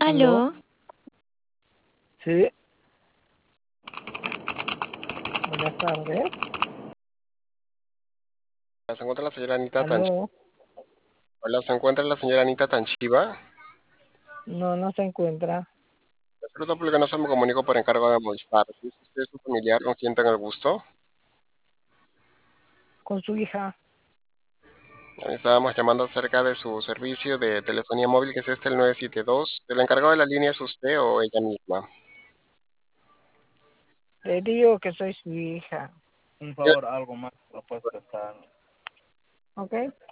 ¿Aló? Aló, Sí, buenas tardes. Se encuentra la señora Anita ¿Aló? Hola, ¿se encuentra la señora Anita Tanchiva? No, no se encuentra Le saludo porque no se me comunico por encargo de Movistar. Si es usted su familiar con quien tenga el gusto, con su hija. estábamos llamando acerca de su servicio de telefonía móvil que es el 972. ¿El encargado de la línea es usted o ella misma? Le digo que soy su hija. Un favor, algo más lo puedes prestar. ¿Ok?